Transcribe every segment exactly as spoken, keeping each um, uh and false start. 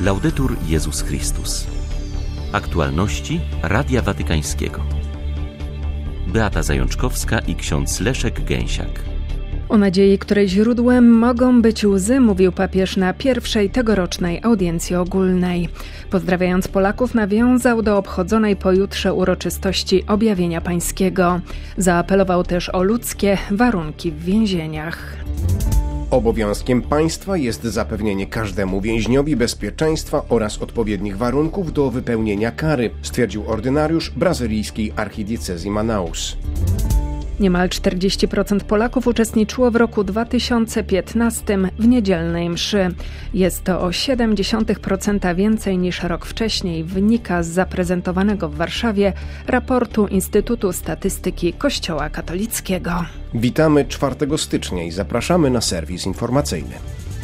Laudetur Jezus Chrystus. Aktualności Radia Watykańskiego. Beata Zajączkowska i ksiądz Leszek Gęsiak. O nadziei, której źródłem mogą być łzy, mówił papież na pierwszej tegorocznej audiencji ogólnej. Pozdrawiając Polaków, nawiązał do obchodzonej pojutrze uroczystości Objawienia Pańskiego. Zaapelował też o ludzkie warunki w więzieniach. Obowiązkiem państwa jest zapewnienie każdemu więźniowi bezpieczeństwa oraz odpowiednich warunków do wypełnienia kary, stwierdził ordynariusz brazylijskiej archidiecezji Manaus. Niemal czterdzieści procent Polaków uczestniczyło w roku dwa tysiące piętnastym w niedzielnej mszy. Jest to o siedem przecinek pięć procent więcej niż rok wcześniej, wynika z zaprezentowanego w Warszawie raportu Instytutu Statystyki Kościoła Katolickiego. Witamy czwartego stycznia i zapraszamy na serwis informacyjny.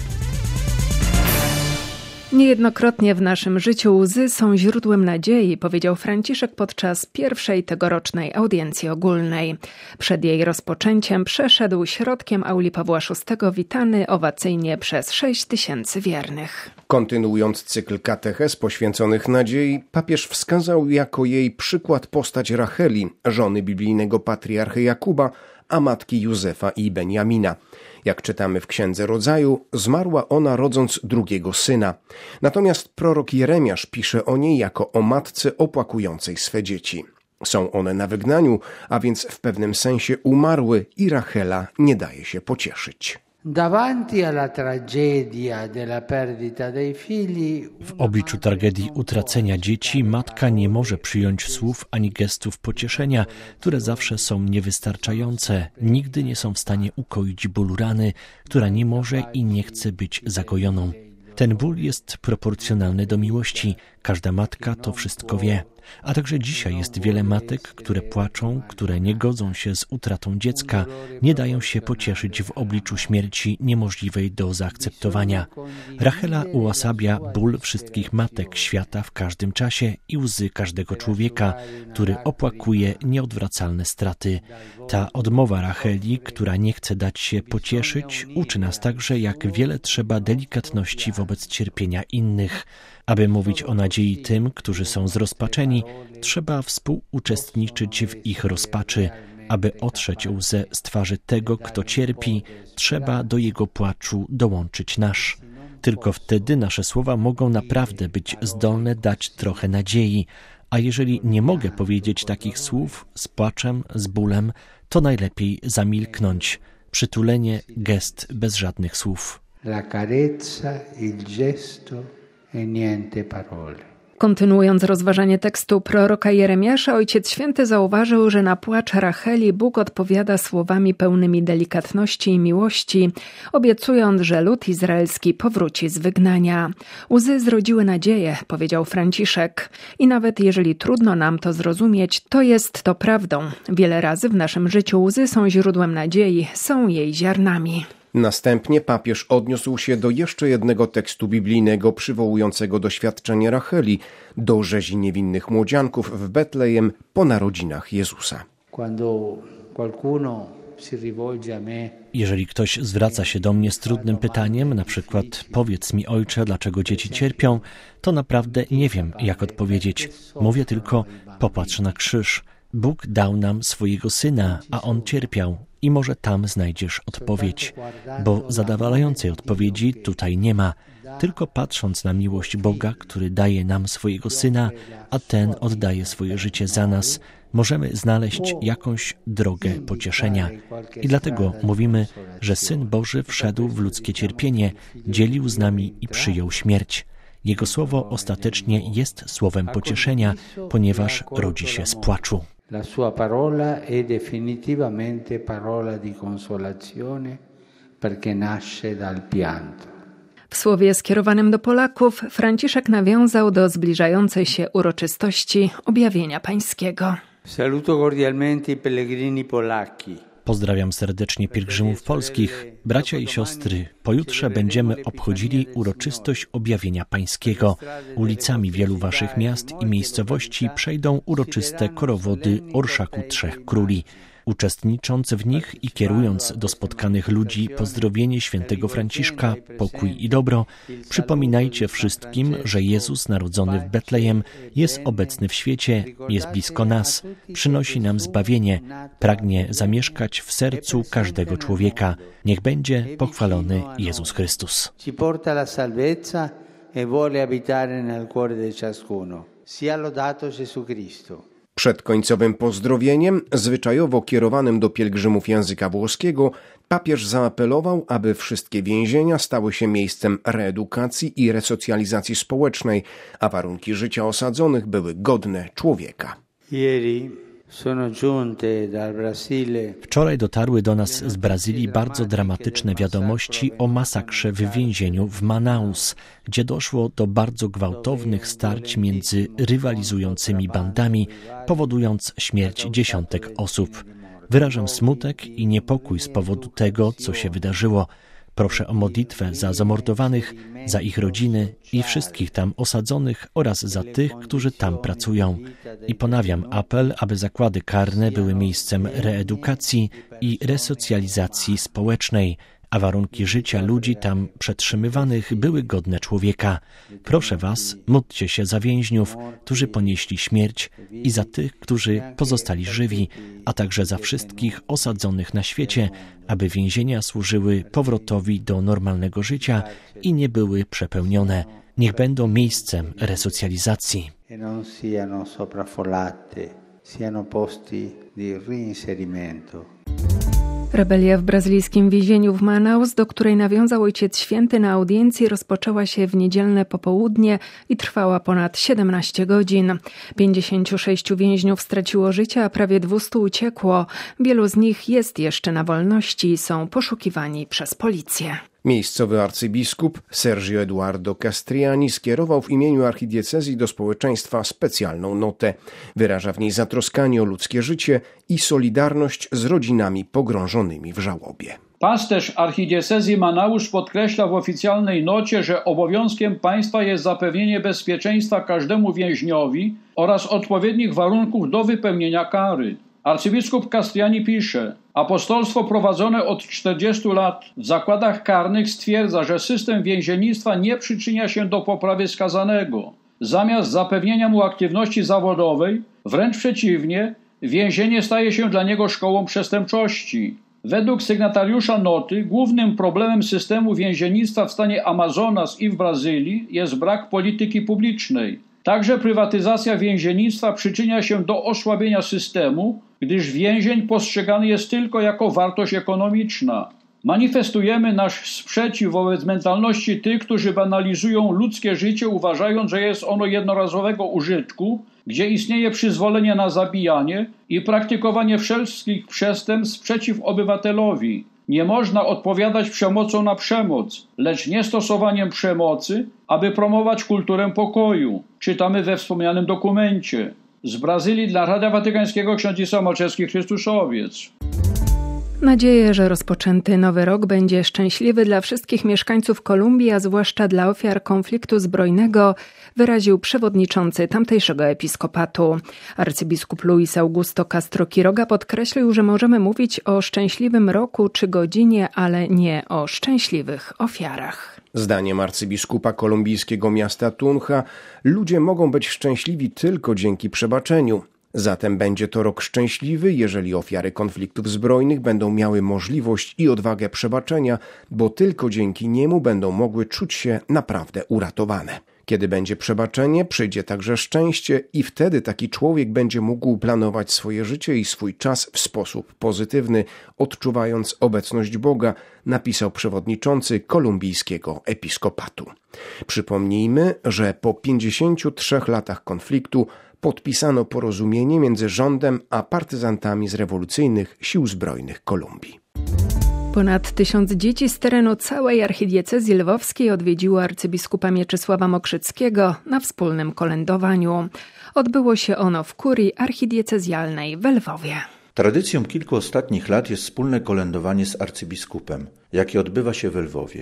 Niejednokrotnie w naszym życiu łzy są źródłem nadziei, powiedział Franciszek podczas pierwszej tegorocznej audiencji ogólnej. Przed jej rozpoczęciem przeszedł środkiem auli Pawła szóstego witany owacyjnie przez sześć tysięcy wiernych. Kontynuując cykl katechez poświęconych nadziei, papież wskazał jako jej przykład postać Racheli, żony biblijnego patriarchy Jakuba, a matki Józefa i Benjamina. Jak czytamy w Księdze Rodzaju, zmarła ona rodząc drugiego syna. Natomiast prorok Jeremiasz pisze o niej jako o matce opłakującej swe dzieci. Są one na wygnaniu, a więc w pewnym sensie umarły i Rachela nie daje się pocieszyć. W obliczu tragedii utracenia dzieci matka nie może przyjąć słów ani gestów pocieszenia, które zawsze są niewystarczające. Nigdy nie są w stanie ukoić bólu rany, która nie może i nie chce być zagojoną. Ten ból jest proporcjonalny do miłości. Każda matka to wszystko wie. A także dzisiaj jest wiele matek, które płaczą, które nie godzą się z utratą dziecka, nie dają się pocieszyć w obliczu śmierci niemożliwej do zaakceptowania. Rachela uosabia ból wszystkich matek świata w każdym czasie i łzy każdego człowieka, który opłakuje nieodwracalne straty. Ta odmowa Racheli, która nie chce dać się pocieszyć, uczy nas także, jak wiele trzeba delikatności wobec cierpienia innych. Aby mówić o nadziei tym, którzy są zrozpaczeni, trzeba współuczestniczyć w ich rozpaczy. Aby otrzeć łzę z twarzy tego, kto cierpi, trzeba do jego płaczu dołączyć nasz. Tylko wtedy nasze słowa mogą naprawdę być zdolne dać trochę nadziei. A jeżeli nie mogę powiedzieć takich słów z płaczem, z bólem, to najlepiej zamilknąć. Przytulenie, gest bez żadnych słów. La carezza, il gesto e niente parole. Kontynuując rozważanie tekstu proroka Jeremiasza, Ojciec Święty zauważył, że na płacz Racheli Bóg odpowiada słowami pełnymi delikatności i miłości, obiecując, że lud izraelski powróci z wygnania. Łzy zrodziły nadzieję, powiedział Franciszek. I nawet jeżeli trudno nam to zrozumieć, to jest to prawdą. Wiele razy w naszym życiu łzy są źródłem nadziei, są jej ziarnami. Następnie papież odniósł się do jeszcze jednego tekstu biblijnego przywołującego doświadczenie Racheli, do rzezi niewinnych młodzianków w Betlejem po narodzinach Jezusa. Jeżeli ktoś zwraca się do mnie z trudnym pytaniem, na przykład powiedz mi, ojcze, dlaczego dzieci cierpią, to naprawdę nie wiem, jak odpowiedzieć. Mówię tylko, popatrz na krzyż. Bóg dał nam swojego Syna, a On cierpiał i może tam znajdziesz odpowiedź, bo zadowalającej odpowiedzi tutaj nie ma. Tylko patrząc na miłość Boga, który daje nam swojego Syna, a Ten oddaje swoje życie za nas, możemy znaleźć jakąś drogę pocieszenia. I dlatego mówimy, że Syn Boży wszedł w ludzkie cierpienie, dzielił z nami i przyjął śmierć. Jego słowo ostatecznie jest słowem pocieszenia, ponieważ rodzi się z płaczu. La sua parola è definitivamente parola di consolazione perché nasce dal pianto. W słowie skierowanym do Polaków Franciszek nawiązał do zbliżającej się uroczystości Objawienia Pańskiego. Saluto cordialmente i pellegrini polacchi. Pozdrawiam serdecznie pielgrzymów polskich. Bracia i siostry, pojutrze będziemy obchodzili uroczystość Objawienia Pańskiego. Ulicami wielu waszych miast i miejscowości przejdą uroczyste korowody Orszaku Trzech Króli. uczestnicząc w nich i kierując do spotkanych ludzi pozdrowienie świętego Franciszka, pokój i dobro, przypominajcie wszystkim, że Jezus narodzony w Betlejem jest obecny w świecie, jest blisko nas, przynosi nam zbawienie, pragnie zamieszkać w sercu każdego człowieka. Niech będzie pochwalony Jezus Chrystus. Ci porta la salvezza e vuole abitare nel cuore di ciascuno. Sia lodato Gesù Cristo. Przed końcowym pozdrowieniem, zwyczajowo kierowanym do pielgrzymów języka włoskiego, papież zaapelował, aby wszystkie więzienia stały się miejscem reedukacji i resocjalizacji społecznej, a warunki życia osadzonych były godne człowieka. Wczoraj dotarły do nas z Brazylii bardzo dramatyczne wiadomości o masakrze w więzieniu w Manaus, gdzie doszło do bardzo gwałtownych starć między rywalizującymi bandami, powodując śmierć dziesiątek osób. Wyrażam smutek i niepokój z powodu tego, co się wydarzyło. Proszę o modlitwę za zamordowanych, za ich rodziny i wszystkich tam osadzonych oraz za tych, którzy tam pracują. I ponawiam apel, aby zakłady karne były miejscem reedukacji i resocjalizacji społecznej, a warunki życia ludzi tam przetrzymywanych były godne człowieka. Proszę was, módlcie się za więźniów, którzy ponieśli śmierć i za tych, którzy pozostali żywi, a także za wszystkich osadzonych na świecie, aby więzienia służyły powrotowi do normalnego życia i nie były przepełnione. Niech będą miejscem resocjalizacji. Rebelia w brazylijskim więzieniu w Manaus, do której nawiązał Ojciec Święty na audiencji, rozpoczęła się w niedzielne popołudnie i trwała ponad siedemnaście godzin. pięćdziesięciu sześciu więźniów straciło życie, a prawie dwustu uciekło. Wielu z nich jest jeszcze na wolności i są poszukiwani przez policję. Miejscowy arcybiskup Sergio Eduardo Castriani skierował w imieniu archidiecezji do społeczeństwa specjalną notę. Wyraża w niej zatroskanie o ludzkie życie i solidarność z rodzinami pogrążonymi w żałobie. Pasterz archidiecezji Manaus podkreśla w oficjalnej nocie, że obowiązkiem państwa jest zapewnienie bezpieczeństwa każdemu więźniowi oraz odpowiednich warunków do wypełnienia kary. Arcybiskup Castriani pisze: apostolstwo prowadzone od czterdziestu lat w zakładach karnych stwierdza, że system więziennictwa nie przyczynia się do poprawy skazanego. Zamiast zapewnienia mu aktywności zawodowej, wręcz przeciwnie, więzienie staje się dla niego szkołą przestępczości. Według sygnatariusza noty głównym problemem systemu więziennictwa w stanie Amazonas i w Brazylii jest brak polityki publicznej. Także prywatyzacja więziennictwa przyczynia się do osłabienia systemu, gdyż więzień postrzegany jest tylko jako wartość ekonomiczna. Manifestujemy nasz sprzeciw wobec mentalności tych, którzy banalizują ludzkie życie, uważając, że jest ono jednorazowego użytku, gdzie istnieje przyzwolenie na zabijanie i praktykowanie wszelkich przestępstw przeciw obywatelowi. Nie można odpowiadać przemocą na przemoc, lecz niestosowaniem przemocy, aby promować kulturę pokoju. Czytamy we wspomnianym dokumencie. Z Brazylii dla Radia Watykańskiego ksiądz Isa Malczewski, Chrystuszowiec. Nadzieję, że rozpoczęty nowy rok będzie szczęśliwy dla wszystkich mieszkańców Kolumbii, a zwłaszcza dla ofiar konfliktu zbrojnego, wyraził przewodniczący tamtejszego episkopatu. Arcybiskup Luis Augusto Castro Quiroga podkreślił, że możemy mówić o szczęśliwym roku czy godzinie, ale nie o szczęśliwych ofiarach. Zdaniem arcybiskupa kolumbijskiego miasta Tunja, ludzie mogą być szczęśliwi tylko dzięki przebaczeniu. Zatem będzie to rok szczęśliwy, jeżeli ofiary konfliktów zbrojnych będą miały możliwość i odwagę przebaczenia, bo tylko dzięki niemu będą mogły czuć się naprawdę uratowane. Kiedy będzie przebaczenie, przyjdzie także szczęście i wtedy taki człowiek będzie mógł planować swoje życie i swój czas w sposób pozytywny, odczuwając obecność Boga, napisał przewodniczący kolumbijskiego episkopatu. Przypomnijmy, że po pięćdziesięciu trzech latach konfliktu podpisano porozumienie między rządem a partyzantami z rewolucyjnych sił zbrojnych Kolumbii. Ponad tysiąc dzieci z terenu całej archidiecezji lwowskiej odwiedziło arcybiskupa Mieczysława Mokrzyckiego na wspólnym kolędowaniu. Odbyło się ono w kurii archidiecezjalnej w Lwowie. Tradycją kilku ostatnich lat jest wspólne kolędowanie z arcybiskupem, jakie odbywa się w Lwowie.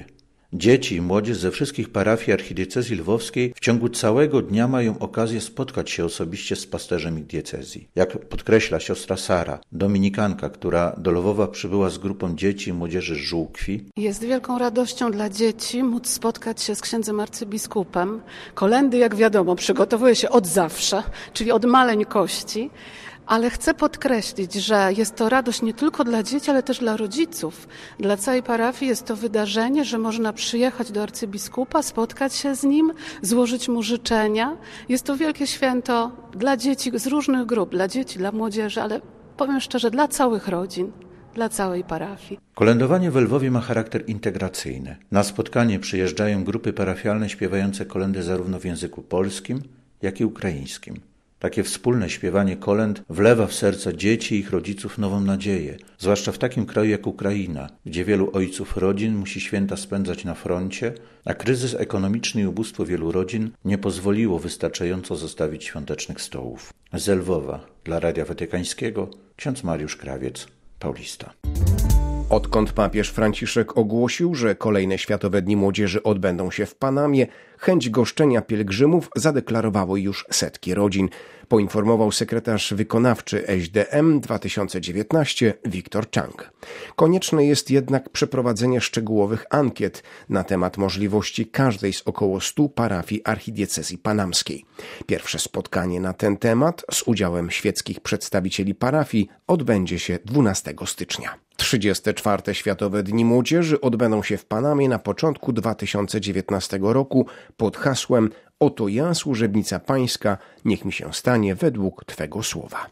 Dzieci i młodzież ze wszystkich parafii archidiecezji lwowskiej w ciągu całego dnia mają okazję spotkać się osobiście z pasterzem ich diecezji. Jak podkreśla siostra Sara, dominikanka, która do Lwowa przybyła z grupą dzieci i młodzieży z Żółkwi. Jest wielką radością dla dzieci móc spotkać się z księdzem arcybiskupem. Kolendy, jak wiadomo, przygotowuje się od zawsze, czyli od maleńkości. Ale chcę podkreślić, że jest to radość nie tylko dla dzieci, ale też dla rodziców. Dla całej parafii jest to wydarzenie, że można przyjechać do arcybiskupa, spotkać się z nim, złożyć mu życzenia. Jest to wielkie święto dla dzieci z różnych grup, dla dzieci, dla młodzieży, ale powiem szczerze, dla całych rodzin, dla całej parafii. Kolędowanie w Lwowie ma charakter integracyjny. Na spotkanie przyjeżdżają grupy parafialne śpiewające kolędy zarówno w języku polskim, jak i ukraińskim. Takie wspólne śpiewanie kolęd wlewa w serca dzieci i ich rodziców nową nadzieję, zwłaszcza w takim kraju jak Ukraina, gdzie wielu ojców rodzin musi święta spędzać na froncie, a kryzys ekonomiczny i ubóstwo wielu rodzin nie pozwoliło wystarczająco zostawić świątecznych stołów. Z Lwowa dla Radia Watykańskiego ksiądz Mariusz Krawiec, Paulista. Odkąd papież Franciszek ogłosił, że kolejne Światowe Dni Młodzieży odbędą się w Panamie, chęć goszczenia pielgrzymów zadeklarowało już setki rodzin, poinformował sekretarz wykonawczy S D M dwa tysiące dziewiętnaście Wiktor Chang. Konieczne jest jednak przeprowadzenie szczegółowych ankiet na temat możliwości każdej z około stu parafii archidiecezji panamskiej. Pierwsze spotkanie na ten temat z udziałem świeckich przedstawicieli parafii odbędzie się dwunastego stycznia. trzydzieste czwarte Światowe Dni Młodzieży odbędą się w Panamie na początku dwa tysiące dziewiętnastego roku pod hasłem „Oto ja, służebnica pańska, niech mi się stanie według Twego słowa”.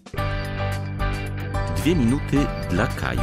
Dwie minuty dla Kaju.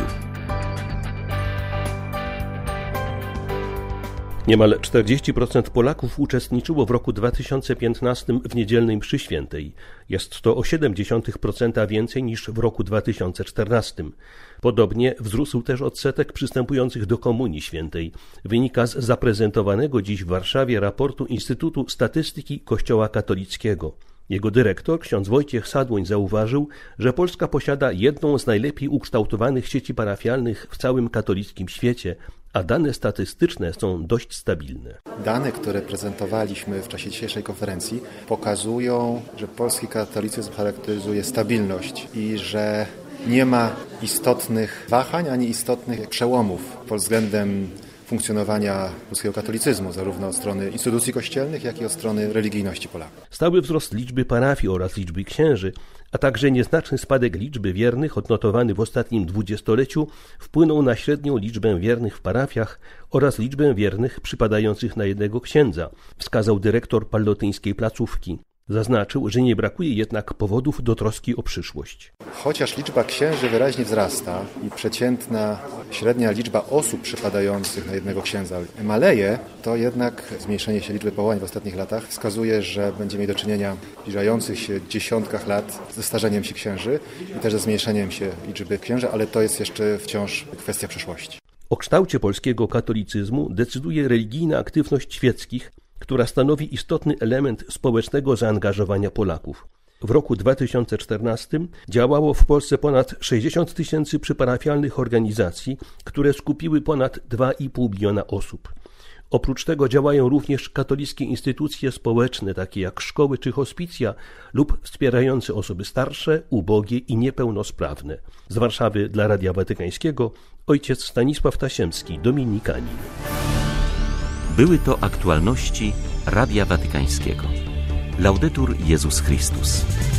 Niemal czterdzieści procent Polaków uczestniczyło w roku dwa tysiące piętnastym w niedzielnej mszy świętej. Jest to o siedem dziesiątych procenta więcej niż w roku dwa tysiące czternastym. Podobnie wzrósł też odsetek przystępujących do Komunii Świętej. Wynika z zaprezentowanego dziś w Warszawie raportu Instytutu Statystyki Kościoła Katolickiego. Jego dyrektor, ksiądz Wojciech Sadłoń, zauważył, że Polska posiada jedną z najlepiej ukształtowanych sieci parafialnych w całym katolickim świecie, a dane statystyczne są dość stabilne. Dane, które prezentowaliśmy w czasie dzisiejszej konferencji, pokazują, że polski katolicyzm charakteryzuje stabilność i że nie ma istotnych wahań ani istotnych przełomów pod względem funkcjonowania polskiego katolicyzmu, zarówno od strony instytucji kościelnych, jak i od strony religijności Polaków. Stały wzrost liczby parafii oraz liczby księży, a także nieznaczny spadek liczby wiernych odnotowany w ostatnim dwudziestoleciu wpłynął na średnią liczbę wiernych w parafiach oraz liczbę wiernych przypadających na jednego księdza, wskazał dyrektor pallotyńskiej placówki. Zaznaczył, że nie brakuje jednak powodów do troski o przyszłość. Chociaż liczba księży wyraźnie wzrasta i przeciętna średnia liczba osób przypadających na jednego księdza maleje, to jednak zmniejszenie się liczby powołań w ostatnich latach wskazuje, że będziemy mieli do czynienia w zbliżających się dziesiątkach lat ze starzeniem się księży i też ze zmniejszeniem się liczby księży, ale to jest jeszcze wciąż kwestia przyszłości. O kształcie polskiego katolicyzmu decyduje religijna aktywność świeckich, która stanowi istotny element społecznego zaangażowania Polaków. W roku dwa tysiące czternastym działało w Polsce ponad sześćdziesiąt tysięcy przyparafialnych organizacji, które skupiły ponad dwa i pół miliona osób. Oprócz tego działają również katolickie instytucje społeczne, takie jak szkoły czy hospicja lub wspierające osoby starsze, ubogie i niepełnosprawne. Z Warszawy dla Radia Watykańskiego ojciec Stanisław Tasiemski, dominikanin. Były to aktualności Radia Watykańskiego. Laudetur Jezus Chrystus.